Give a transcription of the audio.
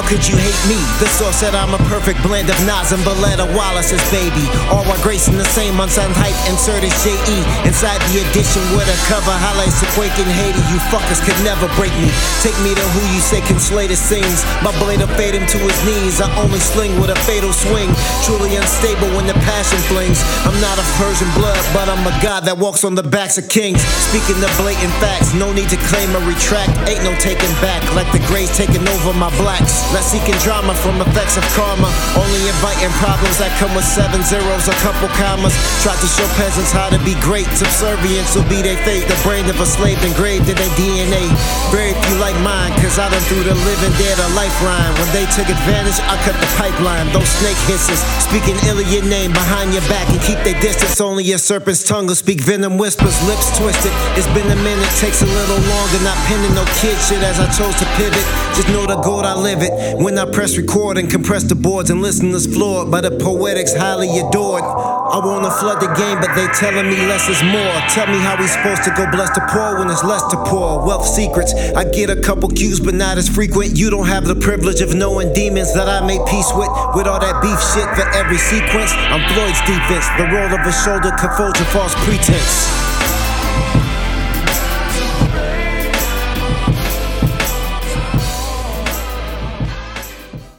could you hate me? The source said I'm a perfect blend of Nas and Balletta Wallace's baby. All while gracing the same unsigned hype, inserted J.E. inside the edition with a cover highlights the quake in Haiti. You fuckers could never break me. Take me to who you say can slay the scenes. My blade will fade him to his knees. I only sling with a fatal swing. Truly unstable when the passion flings. I'm not of Persian blood, but I'm a god that walks on the backs of kings. Speaking of blatant facts, no need to claim or retract. Ain't no taking back, like the grays taking over my blacks. Not seeking drama from effects of karma, only inviting problems that come with 7 zeros, a couple commas. Tried to show peasants how to be great. Subservience will be their fate. The brain of a slave engraved in their DNA. Very few like mine, cause I done through the living dead a lifeline. When they took advantage, I cut the pipeline. Those snake hisses, speaking ill of your name behind your back and keep their distance. Only a serpent's tongue will speak venom whispers, lips twisted. It's been a minute, takes a little longer. Not penning no kid shit as I chose to pivot. Just know the gold I live it. When I press record and compress the boards and listeners floored by the poetics highly adored. I wanna flood the game, but they telling me less is more. Tell me how we supposed to go bless the poor when there's less to pour. Wealth secrets, I get a couple cues, but not as frequent. You don't have the privilege of knowing demons that I made peace with. With all that beef shit for every sequence, I'm Floyd's defense. The roll of a shoulder could fold your false pretense.